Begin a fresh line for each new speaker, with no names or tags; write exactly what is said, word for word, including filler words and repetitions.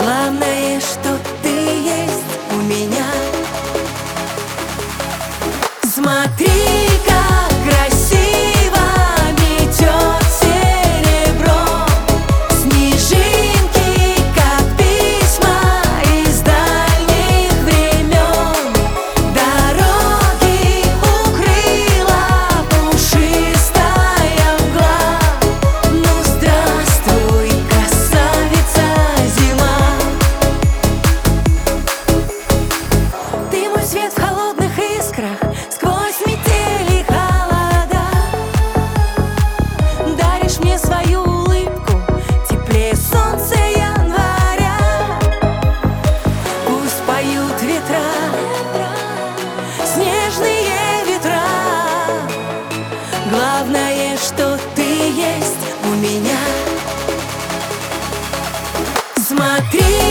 Главное, что ты есть у меня. Смотри, как красиво метет серебро, снежинки, как письма из дальних времен. Дороги укрыла пушистая мгла. Ну, здравствуй, красавица зима. Ты мой свет в холодных искрах, сквозь метели холода. Даришь мне свою улыбку, теплее солнца января. Пусть поют ветра, снежные ветра. Главное, что ты есть у меня. Смотри,